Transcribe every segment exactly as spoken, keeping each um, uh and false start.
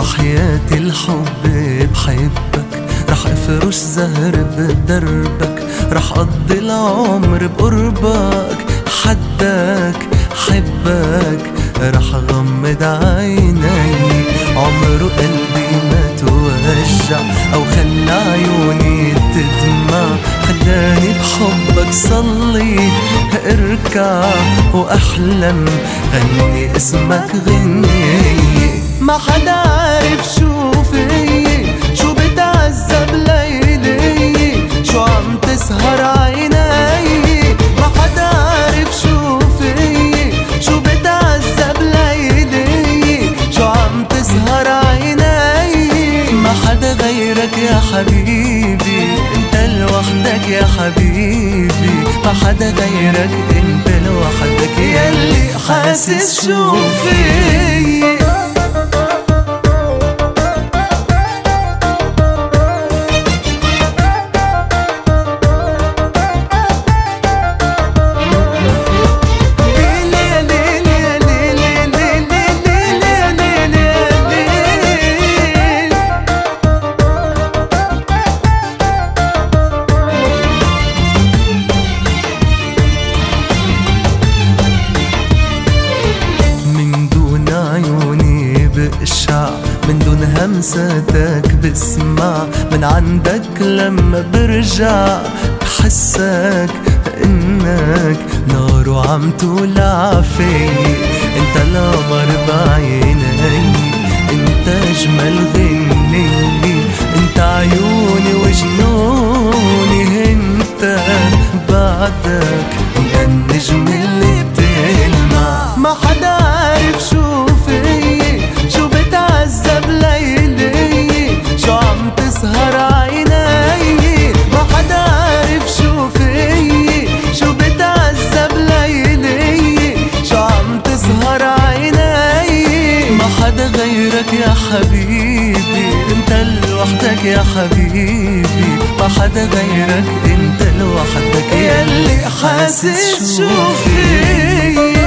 وحياتي الحب بحبك، رح افرش زهر بدربك، رح اقضي العمر بقربك، حدك حبك رح غمض عيني. عمره قلبي ما توجع أو خلى عيوني تدمع، خلاني بحبك صلي اركع وأحلم غني اسمك غني. ما حدا عارف شو فيي، شو بتعذب ليلي، شو عم تسهر عيني. ما حدا عارف شو فيي، شو بتعذب ليلي، شو عم تسهر عيني. ما حدا غيرك يا حبيبي، انت لوحدك يا حبيبي. ما حدا غيرك انت لوحدك يلي حاسس شو فيي. من دون همساتك بسمع، من عندك لما برجع بحسك انك نار وعم تولع في. انت القمر بعيني، انت اجمل غني، انت عيوني وجنوني، انت بعدك يا النجم اللي بتلمع. ما حدا عارف شو فيي، شو بتعذب ليلي، شو عم تسهر عيني. ما حدا عارف شو فيي، شو بتعذب ليلي، شو عم تسهر عيني. ما حدا غيرك يا حبيبي، انت لوحدك يا حبيبي. ما حدا غيرك انت لوحدك يلي حاسس شو فيي.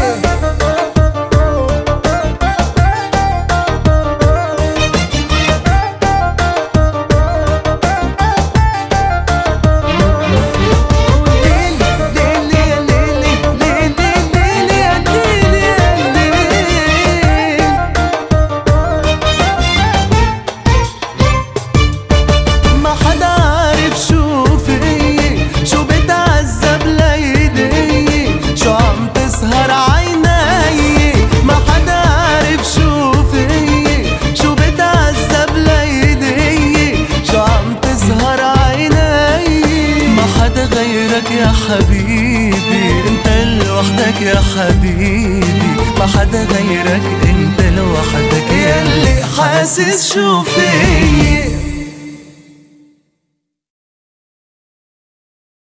يا حبيبي انت لوحدك يا حبيبي. ما حدا غيرك انت لوحدك يلي حاسس شو فيي.